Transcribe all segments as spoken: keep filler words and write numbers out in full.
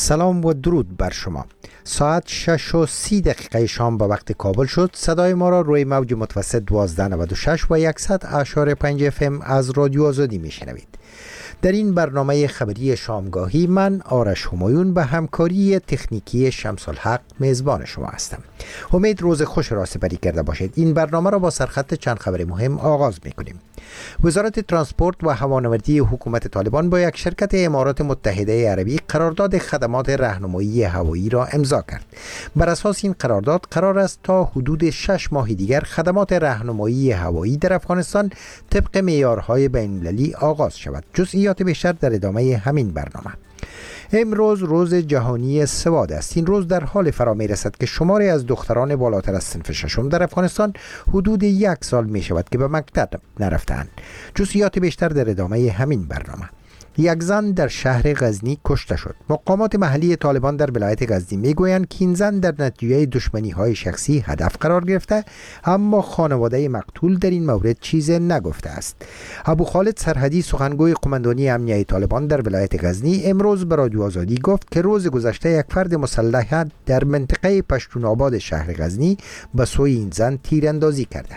سلام و درود بر شما. ساعت شش و سی دقیقه شام به وقت کابل شد. صدای ما را روی موج متوسط دوازده نود و شش و صد اشاری پنج اف ام از رادیو آزادی میشنوید. در این برنامه خبری شامگاهی من آرش همایون به همکاری تکنیکی شمس الحق میزبان شما هستم. امید روز خوش را سپری کرده باشید. این برنامه را با سرخط چند خبر مهم آغاز میکنیم. وزارت ترانسپورت و هوانوردی حکومت طالبان با یک شرکت امارات متحده عربی قرارداد خدمات راهنمایی هوایی را امضا کرد. بر اساس این قرارداد قرار است تا حدود شش ماه دیگر خدمات راهنمایی هوایی در افغانستان طبق معیارهای بین‌المللی آغاز شود. جزئیات بیشتر در ادامه همین برنامه. امروز روز جهانی سواد است. این روز در حال فرا می رسد که شماری از دختران بالاتر از صنف ششم در افغانستان حدود یک سال می شود که به مکتب نرفتند. جزئیات بیشتر در ادامه همین برنامه. یک زن در شهر غزنی کشته شد. مقامات محلی طالبان در ولایت غزنی میگویند که این زن در نتیجه دشمنی های شخصی هدف قرار گرفته، اما خانواده مقتول در این مورد چیزی نگفته است. ابو خالد سرحدی سخنگوی قماندانی امنیه طالبان در ولایت غزنی امروز به رادیو آزادی گفت که روز گذشته یک فرد مسلح در منطقه پشتون آباد شهر غزنی به سوی این زن تیراندازی کرده.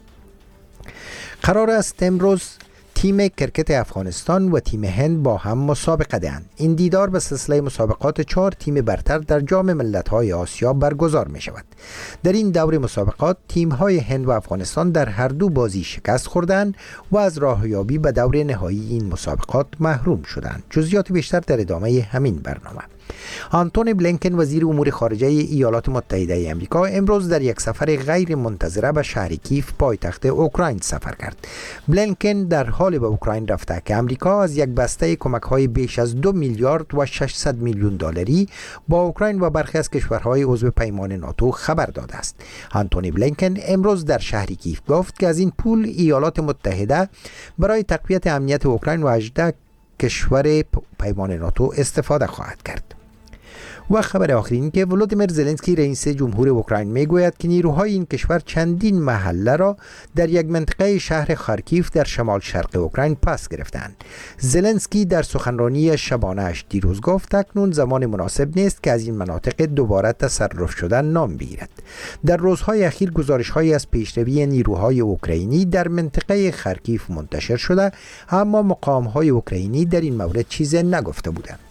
قرار است امروز تیم کرکت افغانستان و تیم هند با هم مسابقه دهند. این دیدار به سلسله مسابقات چهار تیم برتر در جام ملت‌های آسیا برگزار می شود. در این دور مسابقات تیم‌های هند و افغانستان در هر دو بازی شکست خوردند و از راهیابی به دور نهایی این مسابقات محروم شدند. جزئیات بیشتر در ادامه همین برنامه. آنتونی بلینکن وزیر امور خارجه ایالات متحده آمریکا امروز در یک سفر غیر منتظره به شهر کیف پایتخت اوکراین سفر کرد. بلینکن در حال به اوکراین رفته که آمریکا از یک بسته کمک‌های بیش از دو میلیارد و ششصد میلیون دلاری با اوکراین و برخی از کشورهای عضو پیمان ناتو خبر داده است. آنتونی بلینکن امروز در شهر کیف گفت که از این پول ایالات متحده برای تقویت امنیت اوکراین و هجده کشور پیمان ناتو استفاده خواهد کرد. و خبر آخرین که ولودیمیر زلنسکی رئیس جمهور اوکراین میگوید که نیروهای این کشور چندین محله را در یک منطقه شهر خارکیف در شمال شرق اوکراین پس گرفتند. زلنسکی در سخنرانی شبانه اش دیروز گفت اکنون زمان مناسب نیست که از این مناطق دوباره تصرف شدن نام بگیرد. در روزهای اخیر گزارش‌هایی از پیشروی نیروهای اوکراینی در منطقه خارکیف منتشر شده، اما مقام‌های اوکراینی در این مورد چیزی نگفته بودند.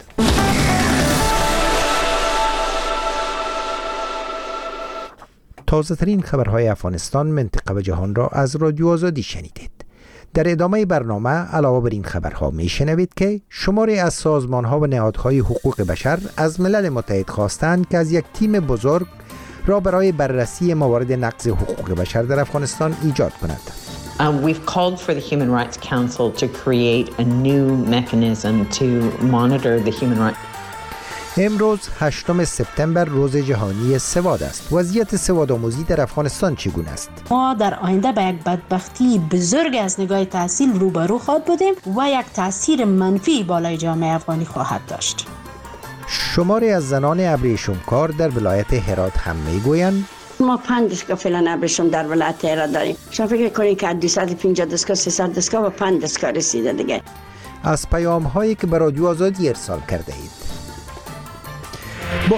تازه ترین خبرهای افغانستان، منطقه و جهان را از رادیو آزادی شنیدید. در ادامه برنامه علاوه بر این خبرها می شنوید که شماری از سازمانها و نهادهای حقوق بشر از ملل متحد خواستند که از یک تیم بزرگ را برای بررسی موارد نقض حقوق بشر در افغانستان ایجاد کنند. Um, we've called for the Human Rights Council to create a new mechanism to monitor the human rights. امروز هشتم سپتامبر روز جهانی سواد است. وضعیت سوادآموزی در افغانستان چگونه است؟ ما در آینده به یک بدبختی بزرگ از نگاه تحصیل روبرو خواهد بودیم و یک تاثیر منفی بالای جامعه افغانی خواهد داشت. شماری از زنان ابریشمکار در ولایت هرات هم میگویند ما پنج دستگاه فعلا ابریشم در ولایت هرات داریم. شما فکر کنید که دویست و پنجاه دستگاه، سیصد دستگاه و پنج دستگاه رسیده دیگه. از پیام هایی که به رادیو آزادی ارسال کرده اید. با...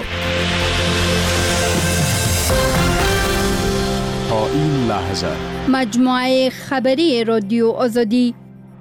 تا این لحظه مجموعه خبری رادیو آزادی.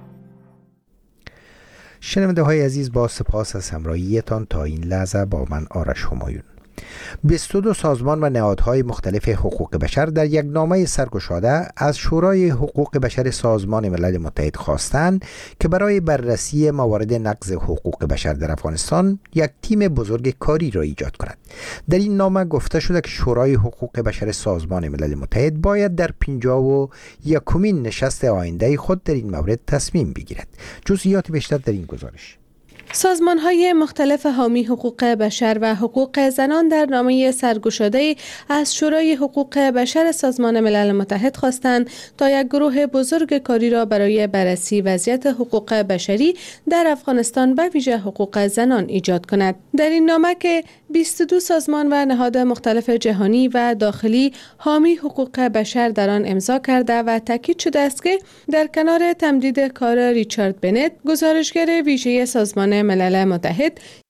شنونده های عزیز، با سپاس از همراهیتان تا این لحظه با من آرش همایون. بیست و دو سازمان و نهادهای مختلف حقوق بشر در یک نامه سرگشاده از شورای حقوق بشر سازمان ملل متحد خواستند که برای بررسی موارد نقض حقوق بشر در افغانستان یک تیم بزرگ کاری را ایجاد کند. در این نامه گفته شده که شورای حقوق بشر سازمان ملل متحد باید در پنجاه و یکمین نشست آینده خود در این مورد تصمیم بگیرد. جزئیات بیشتر در این گزارش. سازمان‌های مختلف حامی حقوق بشر و حقوق زنان در نامه سرگشاده از شورای حقوق بشر سازمان ملل متحد خواستند تا یک گروه بزرگ کاری را برای بررسی وضعیت حقوق بشری در افغانستان و ویژه حقوق زنان ایجاد کند. در این نامه که بیست و دو سازمان و نهاد مختلف جهانی و داخلی حامی حقوق بشر در آن امضا کرده و تاکید شده است که در کنار تمدید کار ریچارد بنت، گزارشگر ویژه سازمان ملل متحد،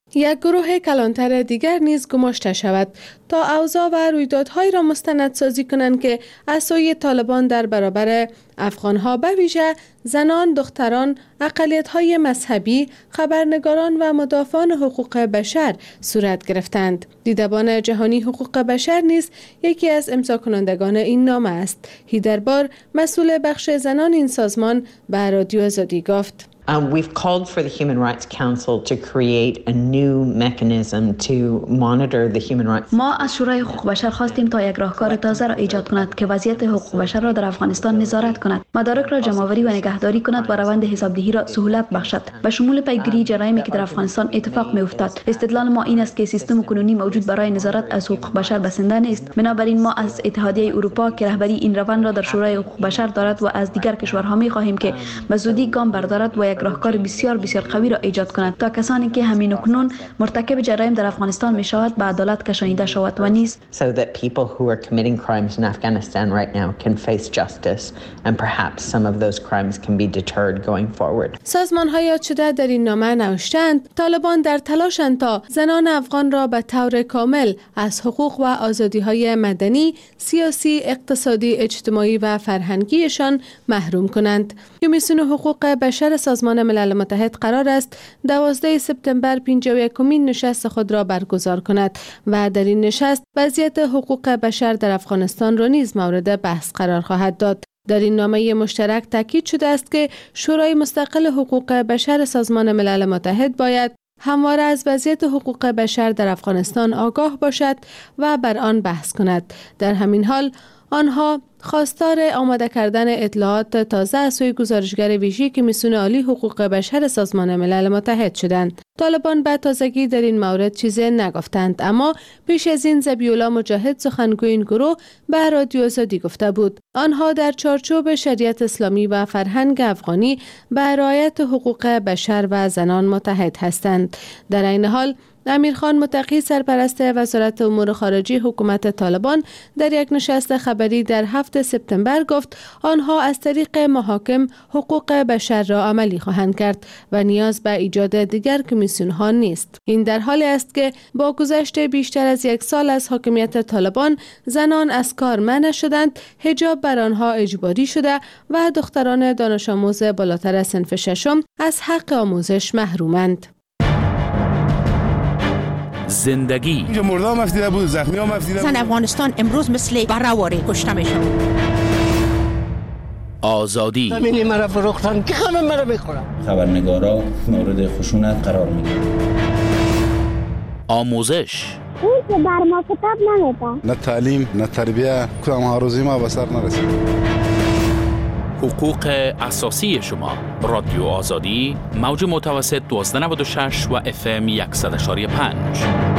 یک گروه کلانتر دیگر نیز گماشته شود تا اوضاع و رویدادهای را مستندسازی کنند که از سوی طالبان در برابر افغانها به ویژه زنان، دختران، اقلیت‌های مذهبی، خبرنگاران و مدافعان حقوق بشر صورت گرفتند. دیدبان جهانی حقوق بشر نیز یکی از امضاکنندگان این نامه است. هیدربار، مسئول بخش زنان این سازمان، به رادیو آزادی گفت: Um, we've called for the Human Rights Council to create a new mechanism to monitor the human rights. ما از شورای حقوق بشر خواستیم تا یک راهکار تازه را ایجاد کند که وضعیت حقوق بشر را در افغانستان نظارت کند، مدارک را جمع‌آوری و نگهداری کند و روند حسابدهی را سهولت بخشد و شمول پیگیری جرایمی که در افغانستان اتفاق می‌افتاد. استدلال ما این است که سیستم کنونی موجود برای نظارت از حقوق بشر بسنده نیست. بنابراین ما از اتحادیه اروپا که رهبری این روند را در شورای حقوق بشر دارد و از دیگر کشورها می‌خواهیم که به زودی گام بردارد و یک راهکار بسیار بسیار قوی را ایجاد کند تا کسانی که همین اکنون مرتکب جرایم در افغانستان می شود به عدالت کشانیده شود و نیز so that people who are committing crimes in Afghanistan right now can face justice and perhaps some of those crimes can be deterred going forward. سازمان‌های یاد شده در این نامه نوشتند طالبان در تلاشند تا زنان افغان را به طور کامل از حقوق و آزادی‌های مدنی، سیاسی، اقتصادی، اجتماعی و فرهنگیشان محروم کنند. کمیسیون حقوق بشر سازمان ملل متحد قرار است دوازده سپتامبر پنجاه و یکمین نشست خود را برگزار کند و در این نشست وضعیت حقوق بشر در افغانستان را نیز مورد بحث قرار خواهد داد. در این نامه مشترک تاکید شده است که شورای مستقل حقوق بشر سازمان ملل متحد باید همواره از وضعیت حقوق بشر در افغانستان آگاه باشد و بر آن بحث کند. در همین حال آنها خواستار آماده کردن اطلاعات تازه از سوی گزارشگر ویژه کمیسیون عالی حقوق بشر سازمان ملل متحد شدند. طالبان به تازگی در این مورد چیزی نگفتند، اما پیش از این ذبیح‌الله مجاهد سخنگوی این گروه به رادیو آزادی گفته بود آنها در چارچوب شریعت اسلامی و فرهنگ افغانی به رعایت حقوق بشر و زنان متحد هستند. در این حال امیرخان متقی سرپرست وزارت امور خارجه حکومت طالبان در یک نشست خبری در هفتم سپتامبر گفت آنها از طریق محاکم حقوق بشر را عملی خواهند کرد و نیاز به ایجاد دیگر کمیسیون ها نیست. این در حالی است که با گذشت بیشتر از یک سال از حاکمیت طالبان زنان از کار منع شدند، حجاب بر آنها اجباری شده و دختران دانش آموز بالاتر از صنف ششم از حق آموزش محرومند. زندگی اینجا مردا هم افتیده بود، زخمی هم افتیده بود. زن افغانستان امروز مثل برآواره کشته میشن. آزادی زمینی مرا فروختن که خانم مرا میخورن. خبرنگارا مورد خشونت قرار میگیرن. آموزش اون که بر ما کتاب نمیده. نه تعلیم نه تربیه، کدام ها روزی ما به سر نرسید. حقوق اساسی شما. رادیو آزادی، موج متوسط دوازده نود و شش و اف ام صد و یک و پنج.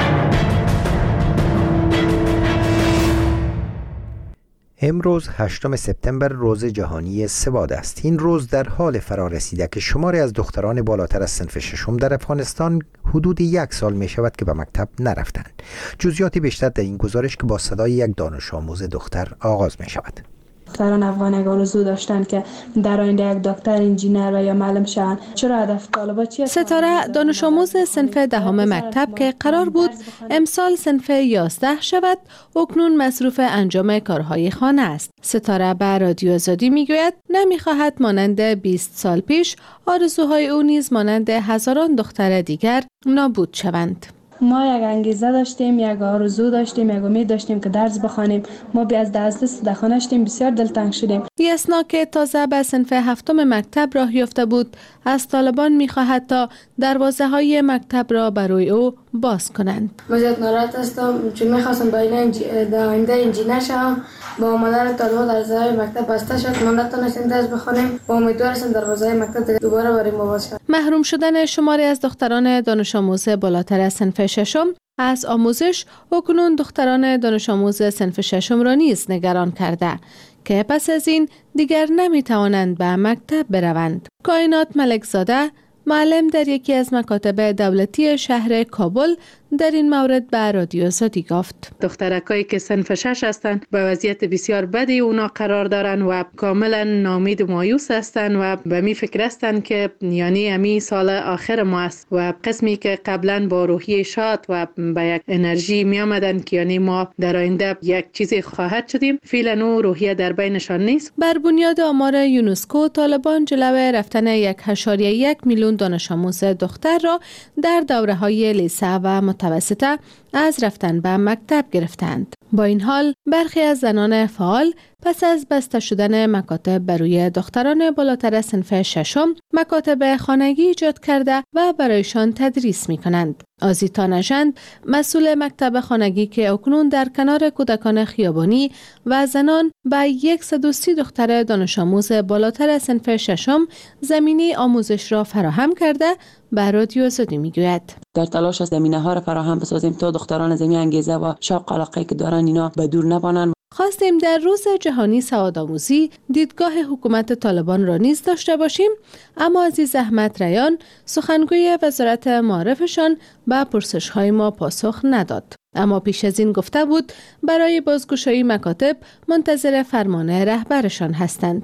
امروز هشتم سپتامبر روز جهانی سواد است. این روز در حال فرا رسیده که شماری از دختران بالاتر از صنف ششم در افغانستان حدود یک سال می شود که به مکتب نرفتند. جزئیات بیشتر در این گزارش که با صدای یک دانش آموز دختر آغاز می شود. دختران افغان آرزو داشتن که در آینده یک دکتر، انجینر و یا معلم شوند. چرا هدف طالبا چیه؟ ستاره دانش آموز صنف دهم مکتب که قرار بود امسال صنف یازده شود، اکنون مصروف انجام کارهای خانه است. ستاره به رادیو آزادی میگوید نمیخواهد مانند بیست سال پیش آرزوهای او نیز مانند هزاران دختر دیگر نابود شوند. ما یک انگیزه داشتیم، یک آرزو داشتیم، یک امید داشتیم که درس بخوانیم. ما بی از دست خانه شدیم، بسیار دلتنگ شدیم. یسنا که تازه به صنف هفتم مکتب راه یافته بود، از طالبان می‌خواهد تا دروازه های مکتب را برای او باز کنند. من زیاد ناراحت هستم چون می‌خواستم با این در آینده انجینر شوم. با آمدن طالبان دروازه مکتب بسته شد، ما نتونستیم درس بخوانیم. با امیدوار هستم دروازه مکتب دوباره برای ما باز شود. محروم شدن شماری از دختران دانش آموز بالاتر از صنف ششم از آموزش اکنون دختران دانش آموز صنف ششم را نیز نگران کرده که پس از این دیگر نمی توانند به مکتب بروند. کائنات ملکزاده معلم در یکی از مکاتب دولتی شهر کابل در این مورد به رادیو آزادی گفت: دخترکایی که صنف شش هستند به وضعیت بسیار بدی اونا قرار دارن و کاملا ناامید و مایوس هستند و به می فکر هستند که یعنی امی سال آخر ما است و قسمی که قبلا با روحیه شاد و به یک انرژی می آمدن که یعنی ما در آینده یک چیزی خواهد شدیم، فعلا او روحیه در بینشان نیست. بر بنیاد آمار یونسکو، طالبان جلوه رفتن یک و یک میلیون دانش آموز دختر را در دوره‌های لیسه و متوسطه از رفتن به مکتب گرفتند. با این حال برخی از زنان فعال پس از بسته شدن مکاتب بروی دختران بالاتر صنف ششم مکاتب خانگی ایجاد کرده و برایشان تدریس می کنند. آزیتا نژند، مسئول مکتب خانگی که اکنون در کنار کودکان خیابانی و زنان به صد و سی دختر دانش آموز بالاتر صنف ششم زمینی آموزش را فراهم کرده، به رادیو آزادی میگوید: در تلاش است زمینه ها را فراهم بسازیم تا دختران زمین انگیزه و شوق علاقه که دارن اینا به دور نبانند. خواستیم در روز جهانی سوادآموزی دیدگاه حکومت طالبان را نیز داشته باشیم، اما عزیز احمد ریان، سخنگوی وزارت معارفشان به پرسش‌های ما پاسخ نداد. اما پیش از این گفته بود برای بازگشایی مکاتب منتظر فرمان رهبرشان هستند.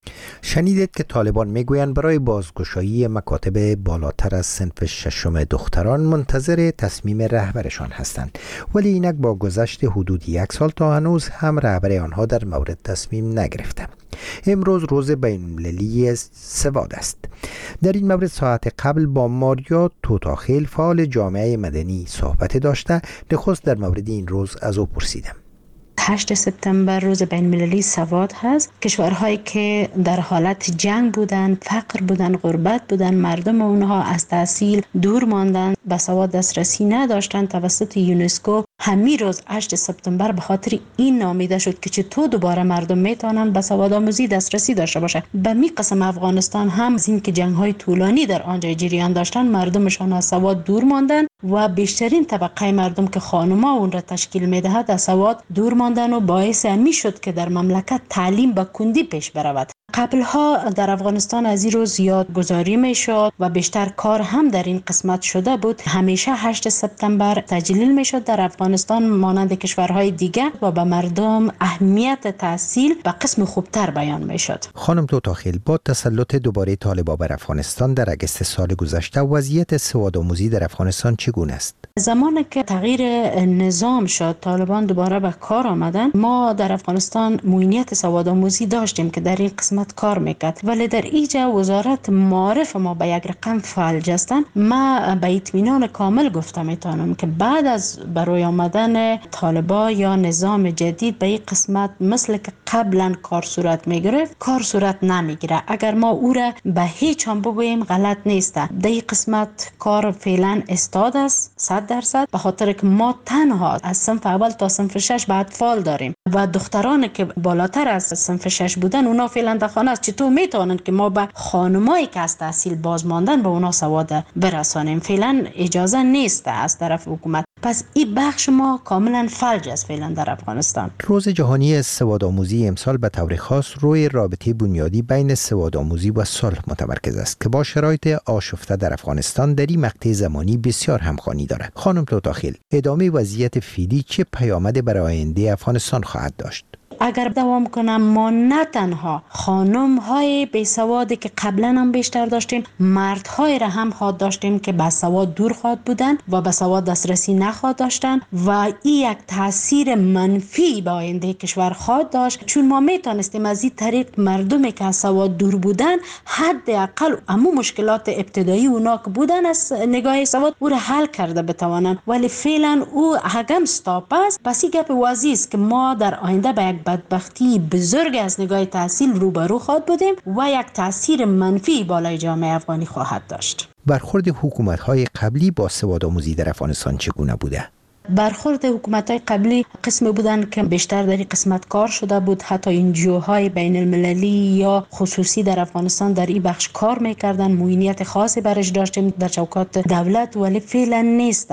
شنیدید که طالبان میگویند برای بازگشایی مکاتب بالاتر از صنف ششم دختران منتظر تصمیم رهبرشان هستند، ولی اینک با گذشت حدود یک سال تا هنوز هم رهبر آنها در مورد تصمیم نگرفته. امروز روز بین‌المللی سواد است. در این مورد ساعت قبل با ماریا توتاخیل فعال جامعه مدنی صحبت داشته. نخست در مورد این روز از او پرسیدم. هشت سپتامبر روز بین‌المللی سواد هست. کشورهایی که در حالت جنگ بودند، فقر بودند، غربت بودند، مردم اونها از تحصیل دور ماندند، به سواد دسترسی نداشتند، توسط یونسکو همین روز هشت سپتامبر به خاطر این نامیده شد که چطور دوباره مردم میتونن به سواد آموزی دسترسی داشته باشه. به می قسم افغانستان هم از این که جنگ‌های طولانی در آنجا جریان داشتن، مردمشان از سواد دور ماندن و بیشترین طبقه مردم که خانم‌ها اون را تشکیل میدهد از سواد دور ماندن و باعث می شد که در مملکت تعلیم به کندی پیش برود. قبلها در افغانستان از این روز یادگذاری می شد و بیشتر کار هم در این قسمت شده بود. همیشه هشت سپتامبر تجلیل می شد در افغانستان مانند کشورهای دیگه و به مردم اهمیت تحصیل به قسم خوبتر بیان می شد. خانم توتاخیل، با تسلط دوباره طالبان بر افغانستان در اگست سال گذشته وضعیت سوادآموزی در افغانستان چگونه است؟ زمانی که تغییر نظام شد، طالبان دوباره به کار آمدن، ما در افغانستان موینیت سوادآموزی داشتیم که در این قسمت کار میکرد، ولی در اینجا وزارت معارف ما به یک رقم فلج هستند. ما به اطمینان کامل گفته میتونم که بعد از بروی آمدن طالبان یا نظام جدید به این قسمت مثل که قبلا کار صورت میگرفت کار صورت نمیگیره. اگر ما او را به هیچ هم بگوییم غلط نیسته. در این قسمت کار فعلا استاد است صد درصد، به خاطر که ما تنها از صنف اول تا صنف شش به اطفال داریم و دختران که بالاتر از صنف شش بودن اونا فعلا در خانه است. چطور میتونن که ما به خانمایی که از تحصیل باز ماندن به اونا سواد برسانیم؟ فعلا اجازه نیست از طرف حکومت. پس این بخش ما کاملا فلج است فعلا در افغانستان. روز جهانی سوادآموزی امسال به طور خاص روی رابطه بنیادی بین سوادآموزی و صلح متمرکز است که با شرایط آشفته در افغانستان در این مقطع زمانی بسیار همخوانی دارد. خانم توتاخیل، ادامه وضعیت فعلی چه پیامد برای آینده افغانستان خواهد داشت؟ اگر دوام کنم، ما نه تنها خانم های بی سوادی که قبلا هم بیشتر داشتیم، مرد های را هم خواهد داشتیم که به سواد دور خواهد بودن و به سواد دسترسی نخواهد داشتن و این یک تاثیر منفی به آینده کشور خواهد داشت، چون ما میتونستیم از این طریق مردمی که از سواد دور بودن حداقل همون مشکلات ابتدایی اونا که بودن از نگاه سواد او را حل کرده بتوانند، ولی فعلا او حقم استاپ است. پس این گپ واضح است که ما در آینده به یک بدبختی بزرگ از نگاه تحصیل روبرو خواهد بودیم و یک تاثیر منفی بالای جامعه افغانی خواهد داشت. برخورد حکومت‌های قبلی با سوادآموزی در افغانستان چگونه بوده؟ برخورد حکومت‌های قبلی قسم بودن که بیشتر در این قسمت کار شده بود. حتی انجیوهای بین المللی یا خصوصی در افغانستان در این بخش کار میکردن، موینیت خاصی برش داشتیم در چوکات دولت، ولی فعلا نیست.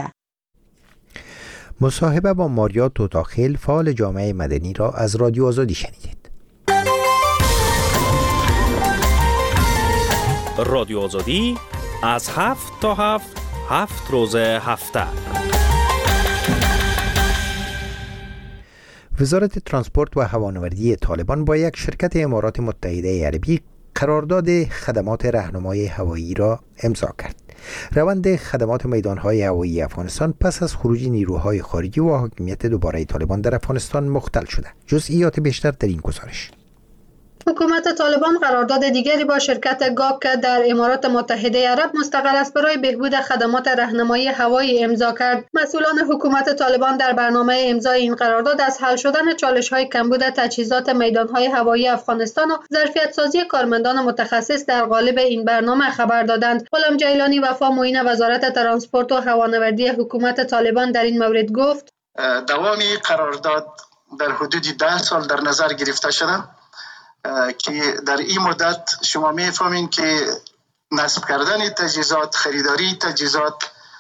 مصاحبه با ماریا توتاخیل فعال جامعه مدنی را از رادیو آزادی شنیدید. رادیو آزادی از هفت تا هفت، هفت روز هفته. وزارت ترانسپورت و هوانوردی طالبان با یک شرکت امارات متحده عربی قرارداد خدمات راهنمایی هوایی را امضا کرد. روند خدمات میدانهای هوایی افغانستان پس از خروج نیروهای خارجی و حاکمیت دوباره طالبان در افغانستان مختل شده. جزئیات بیشتر در این گزارش. حکومت طالبان قرارداد دیگری با شرکت گاک که در امارات متحده عرب مستقر است برای بهبود خدمات راهنمایی هوایی امضا کرد. مسئولان حکومت طالبان در برنامه امضای این قرارداد از حل شدن چالش‌های کمبود تجهیزات میدانهای هوایی افغانستان و ظرفیت‌سازی کارمندان متخصص در قالب این برنامه خبر دادند. غلام جیلانی وفا معین وزارت ترانسپورت و هوانوردی حکومت طالبان در این مورد گفت: دوام قرارداد در حدود ده سال در نظر گرفته شده که در این مدت شما میفهمین که نصب کردن تجهیزات، خریداری تجهیزات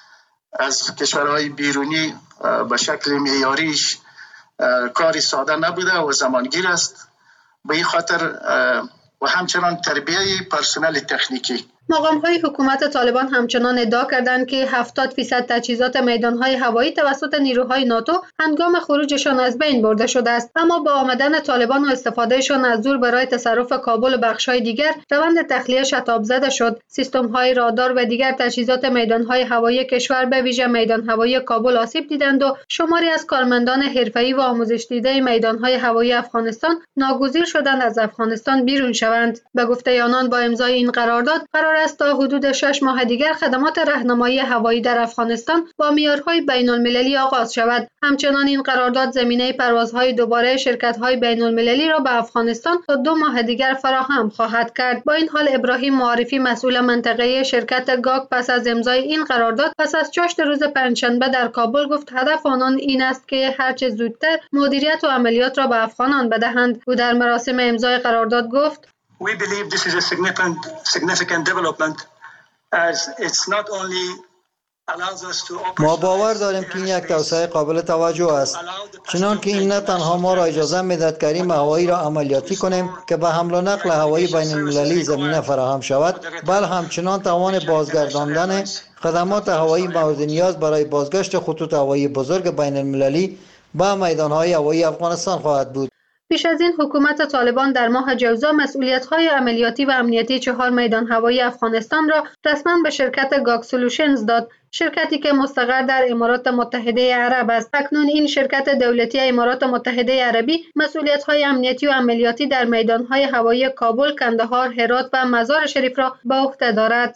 از کشورهای بیرونی به شکل معیاریش کاری ساده نبوده و زمانگیر است. به این خاطر و همچنان تربیه پرسنل تکنیکی. مقام‌های حکومت طالبان همچنان ادعا کردند که هفتاد درصد تجهیزات میدانهای هوایی توسط نیروهای ناتو هنگام خروجشان از بین برده شده است، اما با آمدن طالبان و استفادهشان از زور برای تصرف کابل و بخش‌های دیگر روند تخلیه شتاب زده شد. سیستم‌های رادار و دیگر تجهیزات میدانهای هوایی کشور به ویژه میدان هوایی کابل آسیب دیدند و شماری از کارمندان حرفه‌ای و آموزش دیده میدانهای هوایی افغانستان ناگزیر شدند از افغانستان بیرون شوند. به گفته آنان با امضای این قرارداد قرار است تا حدود شش ماه دیگر خدمات راهنمایی هوایی در افغانستان با معیارهای بین‌المللی آغاز شود. همچنان این قرارداد زمینه پروازهای دوباره شرکت‌های بین‌المللی را به افغانستان تا دو ماه دیگر فراهم خواهد کرد. با این حال ابراهیم معارفی مسئول منطقه شرکت گاک پس از امضای این قرارداد پس از چاشت روز پنجشنبه در کابل گفت هدف آنان این است که هرچه زودتر مدیریت و عملیات را به افغانان بدهند. او در مراسم امضای قرارداد گفت: We believe this is a significant, significant development as it's not only allows us to ما باور داریم که این یک توسعه قابل توجه است، چنان که این نه تنها ما را اجازه می‌دهد کریم هوایی را عملیاتی کنیم که به حمل و نقل هوایی بین المللی زمینه فراهم شود، بل همچنان توان بازگرداندن خدمات هوایی مورد نیاز برای بازگشت خطوط هوایی بزرگ بین المللی به میدان‌های هوایی افغانستان خواهد بود. پیش از این حکومت طالبان در ماه جوزا مسئولیت‌های عملیاتی و امنیتی چهار میدان هوایی افغانستان را رسما به شرکت گاک سولوشنز داد، شرکتی که مستقر در امارات متحده عرب است. اکنون این شرکت دولتی امارات متحده عربی مسئولیت‌های امنیتی و عملیاتی در میدان‌های هوایی کابل، کندهار، هرات و مزار شریف را به عهده دارد.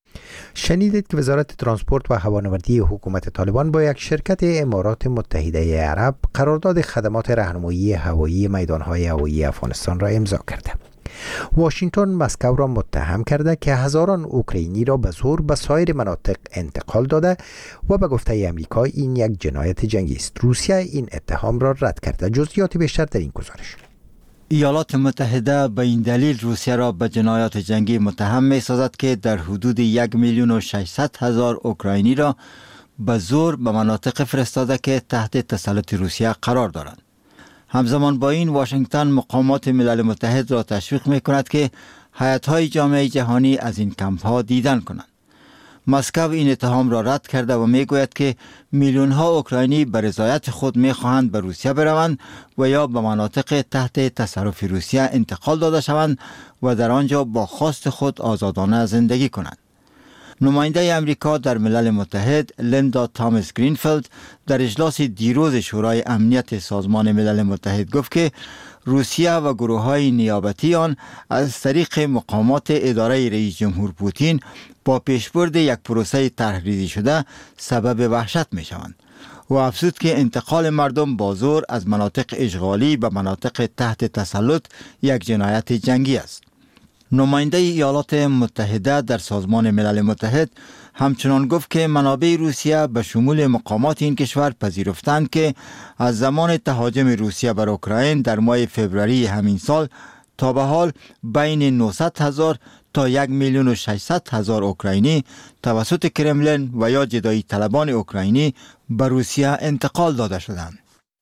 شنیدید که وزارت ترانسپورت و هوانوردی حکومت طالبان با یک شرکت امارات متحده عرب قرارداد خدمات راهنمایی هوایی میدانهای هوایی افغانستان را امضا کرده. واشنگتن مسکو را متهم کرده که هزاران اوکراینی را به زور به سایر مناطق انتقال داده و به گفته آمریکا این یک جنایت جنگی است. روسیه این اتهام را رد کرده. جزئیات بیشتر در این گزارش. ایالات متحده به این دلیل روسیه را به جنایات جنگی متهم می سازد که در حدود یک میلیون و ششصد هزار اوکراینی را به زور به مناطق فرستاده که تحت تسلط روسیه قرار دارند. همزمان با این واشنگتن مقامات ملل متحد را تشویق می کند که هیئت‌های جامعه جهانی از این کمپ ها دیدن کنند. مسکو این اتهام را رد کرده و می گوید که میلیون ها اوکراینی به رضایت خود می خواهند به روسیه بروند و یا به مناطق تحت تصرف روسیه انتقال داده شوند و در آنجا با خواست خود آزادانه زندگی کنند. نماینده امریکا در ملل متحد لیندا تامس گرینفیلد در اجلاس دیروز شورای امنیت سازمان ملل متحد گفت که روسیه و گروه های نیابتی آن از طریق مقامات اداره رئیس جمهور پوتین با پیشبرد یک پروسه طرحریزی شده سبب وحشت می شوند و افزود که انتقال مردم با زور از مناطق اشغالی به مناطق تحت تسلط یک جنایت جنگی است. نماینده ایالات متحده در سازمان ملل متحد همچنان گفت که منابع روسیه به شمول مقامات این کشور پذیرفتند که از زمان تهاجم روسیه بر اوکراین در ماه فوریه همین سال تا به حال بین نهصد هزار تا یک میلیون و ششصد هزار اوکراینی توسط کرملین و یا جدایی طلبان اوکراینی به روسیه انتقال داده شدند.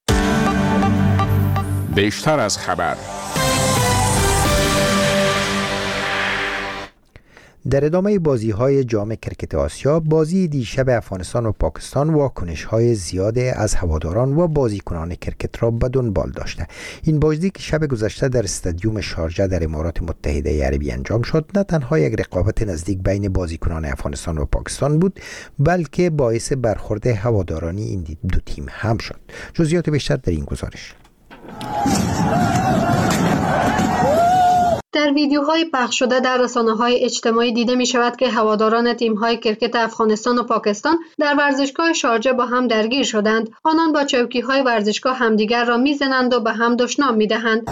بیشتر از خبر. در ادامه بازی‌های جام کرکت آسیا، بازی دیشب افغانستان و پاکستان واکنش‌های زیاد از هواداران و بازیکنان کرکت را به دنبال داشته. این بازی که شب گذشته در استادیوم شارجه در امارات متحده عربی انجام شد، نه تنها یک رقابت نزدیک بین بازیکنان افغانستان و پاکستان بود، بلکه باعث برخورد هوادارانی این دو تیم هم شد. جزئیات بیشتر در این گزارش. در ویدیوهای پخش شده در رسانه‌های اجتماعی دیده می شود که هواداران تیم‌های کرکت افغانستان و پاکستان در ورزشگاه شارجه با هم درگیر شدند. آنان با چوکی‌های ورزشگاه همدیگر را می‌زنند و به هم دشنام می‌دهند.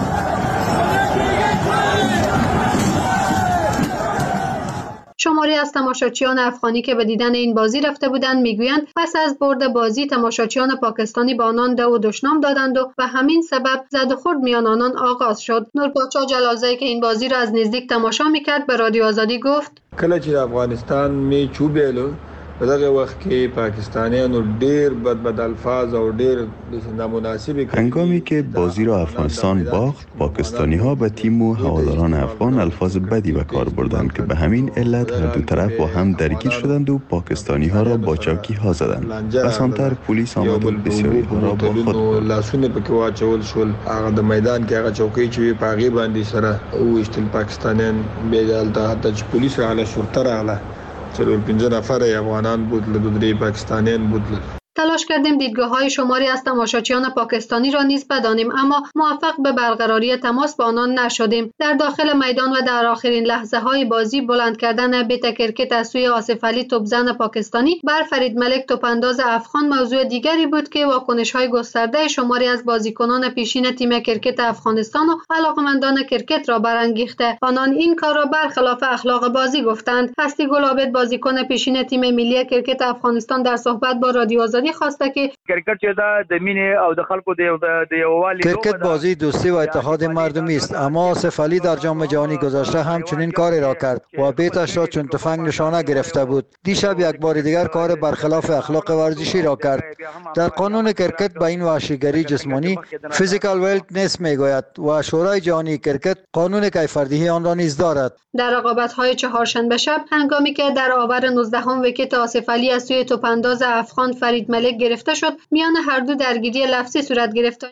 شماری از تماشاچیان افغانی که به دیدن این بازی رفته بودند میگویند پس از برد بازی تماشاچیان پاکستانی با آنان دو و دشنام دادند و به همین سبب زد و خورد میان آنان آغاز شد. نورپاچا جلازی که این بازی را از نزدیک تماشا میکرد به رادیو آزادی گفت کله چې افغانستان می چوبېلو په دغه وخت کې پاکستانیانو ډېر بد بد الفاظ او ډېر نامناسب هنگامی که بازی را افغانستان باخت، پاکستانی ها به تیم و هواداران افغان الفاظ بدی به کار بردند که به همین علت هر دو طرف با هم درگیر شدند و پاکستانی ها را با چاکی ها زدند. بسانتر پلیس آمد و بسیاری ها را با خود برد. لاسونه پکې واچول شول. هغه د میدان کې هغه چوکۍ چې په هغې باندې سره وویشتل پاکستانیان. بیا دلته حتی چې پولیس راغله، شرطه راغله، چلو پنځه نفر افغانان بودل، دو درې پاکستانیان بودل. تلاش کردیم دیدگاه‌های شماری از تماشاچیان پاکستانی را نیز بدانیم، اما موفق به برقراری تماس با آنان نشدیم. در داخل میدان و در آخرین لحظه‌های بازی بلند کردن بیت کرکت از سوی آصف علی توپزن پاکستانی بر فرید ملک توپانداز افغان موضوع دیگری بود که واکنش‌های گسترده شماری از بازیکنان پیشین تیم کرکت افغانستان و علاقه‌مندان کرکت را برانگیخته. آنان این کار را برخلاف اخلاق بازی گفتند. هستی گل‌عابد بازیکن پیشین تیم ملی کرکت افغانستان در صحبت با رادیو آزادی خواسته که کرکت چې دا د مینې او د خلکو د یووالي کرکت بازی دوستی و اتحاد مردمی است، اما آصف علی در جام جهانی گذشته هم چنین کاری را کرد و بیتش را چون تفنگ نشانه گرفته بود. دیشب یک بار دیگر کار برخلاف اخلاق ورزشی را کرد. در قانون کرکت به این وحشیگری جسمانی فیزیکال ویلنس میگوید و شورای جهانی کرکت قانون کیفردهی آن را نیز دارد. در رقابت‌های چهارشنبه شب هنگامی که در آور نوزدهم ویکت آصف علی از سوی توپانداز افغان فرید ملک گرفته شد، میان هر دو درگیری لفظی صورت گرفت.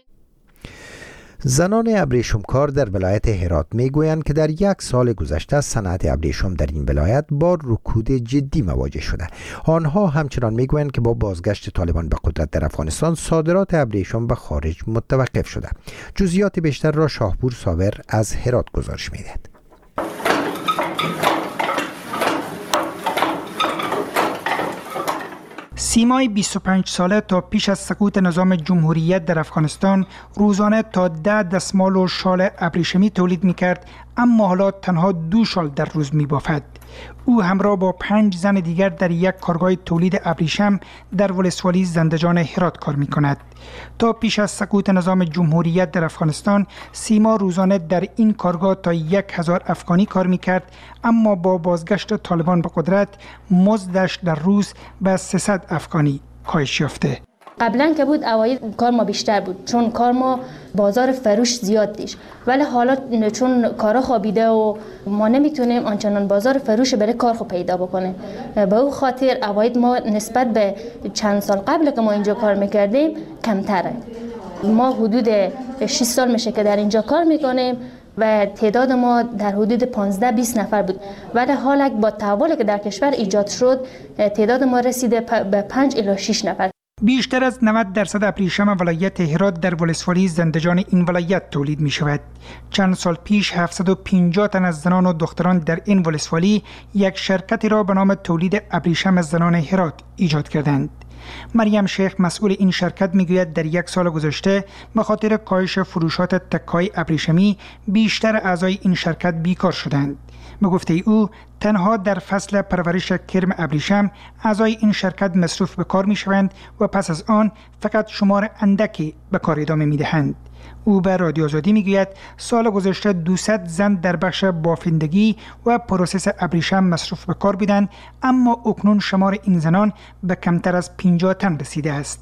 زنان ابریشمکار در ولایت هرات میگویند که در یک سال گذشته صنعت ابریشم در این ولایت با رکود جدی مواجه شده. آنها همچنان میگویند که با بازگشت طالبان به قدرت در افغانستان صادرات ابریشم به خارج متوقف شده. جزئیات بیشتر را شاهپور صابر از هرات گزارش میدهد. سیمای بیست و پنج ساله تا پیش از سقوط نظام جمهوریت در افغانستان روزانه تا ده دستمال و شال ابریشمی تولید می‌کرد، اما حالا تنها دو شال در روز می‌بافد. او همراه با پنج زن دیگر در یک کارگاه تولید ابریشم در ولسوالی زندجان هرات کار می‌کند. تا پیش از سقوط نظام جمهوریت در افغانستان سیما روزانه در این کارگاه تا یک هزار افغانی کار می‌کرد، اما با بازگشت طالبان به قدرت مزدش در روز به سیصد افغانی کاهش یافته. قبلا که بود اواید کار ما بیشتر بود، چون کار ما بازار فروش زیاد دیش، ولی حالا چون کارا خوابیده و ما نمیتونیم آنچنان بازار فروش برای کار خو پیدا بکنیم، به او خاطر اواید ما نسبت به چند سال قبل که ما اینجا کار میکردیم کمتره. ما حدود شش سال میشه که در اینجا کار میکنیم و تعداد ما در حدود پانزده بیست نفر بود، ولی حالا با تحولی که در کشور ایجاد شد تعداد ما رسیده به پنج الی شش نفر. بیشتر از نود درصد ابریشم ولایت هرات در ولسوالی زندجان این ولایت تولید می شود. چند سال پیش هفتصد و پنجاه تن از زنان و دختران در این ولسوالی یک شرکتی را به نام تولید ابریشم زنان هرات ایجاد کردند. مریم شیخ مسئول این شرکت میگوید در یک سال گذشته به خاطر کاهش فروشات تکه‌های ابریشمی بیشتر اعضای این شرکت بیکار شدند. به گفته او تنها در فصل پرورش کرم ابریشم اعضای این شرکت مصروف به کار می شوند و پس از آن فقط شمار اندکی به کار ادامه می دهند. او به رادیو آزادی می گوید سال گذشته دویست زن در بخش بافندگی و پروسس ابریشم مصروف به کار بودند، اما اکنون شمار این زنان به کمتر از پنجاه تن رسیده است.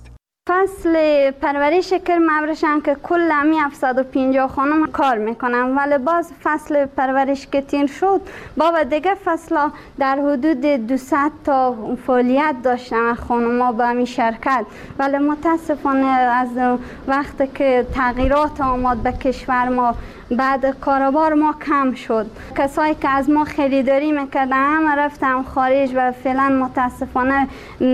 فصل پرورش کرم ابریشم که کل همی هفتصد و پنجاه خانم کار میکنم، ولی باز فصل پرورش که تیر شد بابا دیگه فصل در حدود دویست تا فعالیت داشتن خانم با همی شرکت، ولی متاسفانه از وقتی که تغییرات آمد به کشور ما بعد کاروبار ما کم شد. کسایی که از ما خریداری میکردن همه رفتم خارج و فعلا متاسفانه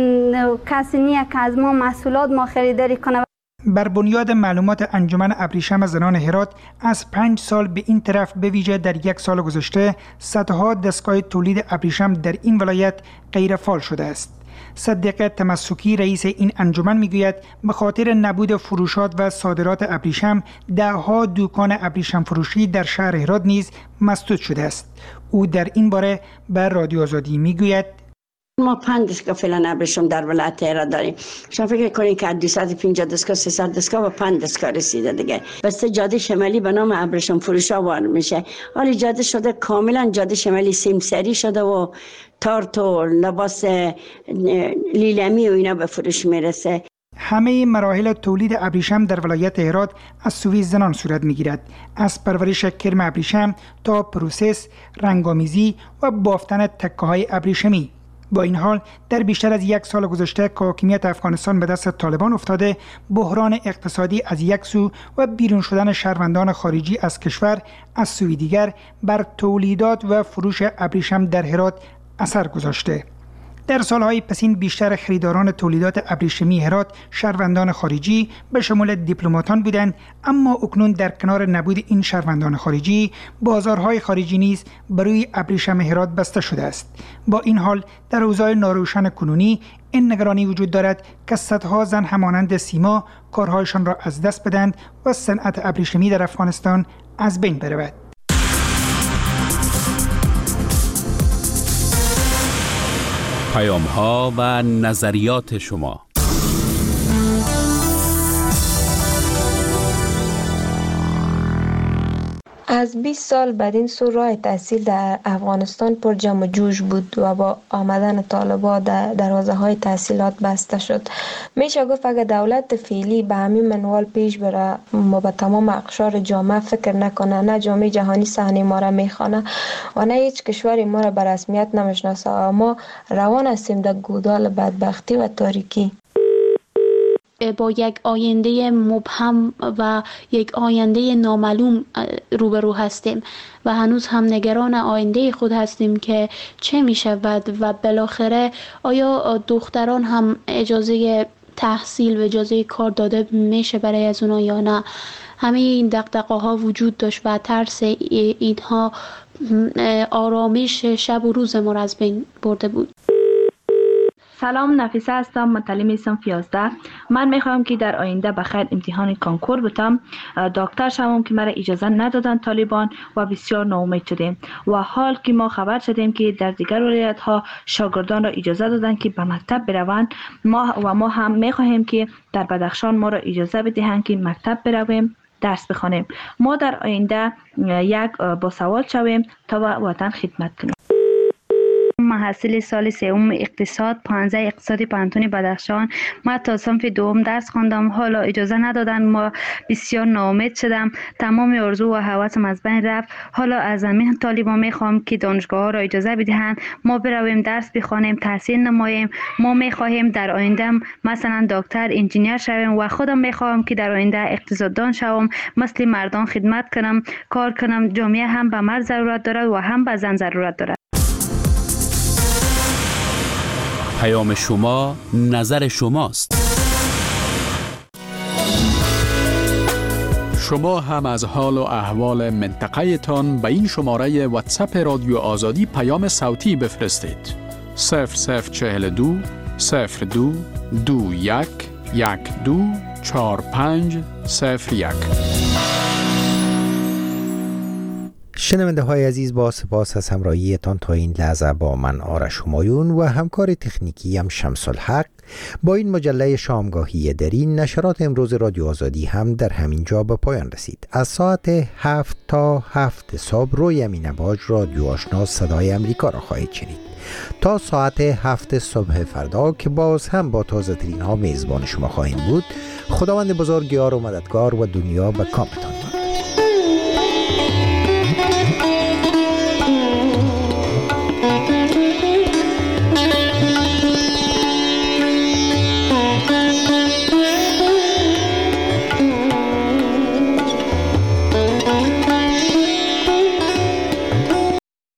کسی نیه که از ما محصولات ما خریداری کنه. بر بنیاد معلومات انجمن ابریشم زنان هرات از پنج سال به این طرف به ویژه در یک سال گذشته صدها دستگاه تولید ابریشم در این ولایت غیر فعال شده است. صدیق تمسکی رئیس این انجمن میگوید به خاطر نبود فروشات و صادرات ابریشم دهها دکان ابریشم فروشی در شهر هرات نیز مسدود شده است. او در این باره به رادیو آزادی میگوید ما پنج دستگاه فعلا ابریشم در ولایت هرات داریم. شما فکر کنید که از دویست و پنجاه دستگاه سیصد دستگاه و پنج دستگاه رسیده دیگه. بس جاده شمالی به نام ابریشم فروشا وار میشه. حالی جاده شده کاملا جاده شمالی سیمسری شده و تارت و لباس لیلمی و اینا به فروش میرسه. همه مراحل تولید ابریشم در ولایت هرات از سوی زنان صورت میگیرد، از پرورش کرم ابریشم تا پروسس، رنگامیزی و بافتن تکه های ابریشمی. با این حال در بیشتر از یک سال گذشته که حاکمیت افغانستان به دست طالبان افتاده، بحران اقتصادی از یک سو و بیرون شدن شهروندان خارجی از کشور از سوی دیگر بر تولیدات و فروش ابریشم در هرات اثر گذاشته. در سالهای پسین بیشتر خریداران تولیدات ابریشمی هرات شهروندان خارجی به شمول دیپلماتان بودند، اما اکنون در کنار نبود این شهروندان خارجی بازارهای خارجی نیز برای ابریشم هرات بسته شده است. با این حال در اوضاع ناروشن کنونی این نگرانی وجود دارد که صدها زن همانند سیما کارهایشان را از دست بدند و صنعت ابریشمی در افغانستان از بین برود. پیام ها و نظریات شما. از بیست سال بعد این سو راه تحصیل در افغانستان پر جمع و جوش بود و با آمدن طالبان در دروازه های تحصیلات بسته شد. میشه گفت اگر دولت فعلی به همین منوال پیش بره، ما به تمام اقشار جامعه فکر نکنه، نه جامعه جهانی صحنه ما را میخوانه و نه هیچ کشوری ما را به رسمیت نمیشناسه، ما روان هستیم در گودال بدبختی و تاریکی. با یک آینده مبهم و یک آینده نامعلوم روبرو هستیم و هنوز هم نگران آینده خود هستیم که چه می شود و بالاخره آیا دختران هم اجازه تحصیل و اجازه کار داده میشه برای از اونا یا نه. همه این دغدغه ها وجود داشت و ترس اینها آرامش شب و روز ما را از بین برده بود. سلام، نفیسه هستم، متعلم صنف یازده. من میخواهم که در آینده بخیر امتحان کنکور بتم، دکتر شوم که مرا اجازه ندادن طالبان و بسیار ناامید شدیم و حال که ما خبر شدیم که در دیگر ولایت ها شاگردان را اجازه دادن که به مکتب بروند، ما و ما هم میخواهیم که در بدخشان ما را اجازه بدهند که مکتب برویم درس بخوانیم. ما در آینده یک باسواد شویم تا وطن خدمت کنیم. محصل سال سوم اقتصاد پانزده اقتصادی پانتون بدخشان. ما تا صنف دوم درس خواندم، حالا اجازه ندادن، ما بسیار ناامید شدم، تمام آرزو و هوسم از بین رفت. حالا از همین طالبان میخوام که دانشگاه ها را اجازه بدهند ما برویم درس بخوانیم، تحصیل نماییم. ما میخواهیم در آینده مثلا دکتر، انجینیر شویم و خودم میخوام که در آینده اقتصاددان شوم، مثل مردان خدمت کنم، کار کنم. جامعه هم به مرد ضرورت دارد و هم به زن ضرورت دارد. پیام شما، نظر شماست. شما هم از حال و احوال منطقه تان به این شماره واتساپ رادیو آزادی پیام صوتی بفرستید. صفر صفر چهل و دو صفر دو دو یک یک دو چهار پنج صفر یک. شنونده های عزیز، با سپاس از همراهیتان تا این لحظه با من آرش همایون و همکار تکنیکی هم شمس الحق. با این مجله شامگاهی درین نشرات امروز رادیو آزادی هم در همین جا به پایان رسید. از ساعت هفت تا هفت صبح روی امین باج رادیو آشنا صدای امریکا را خواهید شنید تا ساعت هفت صبح فردا که باز هم با تازه ترین ها میزبان شما خواهیم بود. خداوند بزرگ یار و مددگار و دنیا به کامتان.